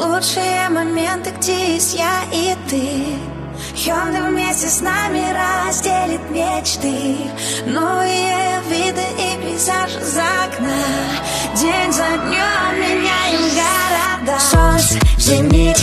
Лучшие моменты, где есть я и ты. Hyundai вместе с нами разделит мечты. Новые виды и пейзажи за окна. День за днем меняем города. Солнце, зенит,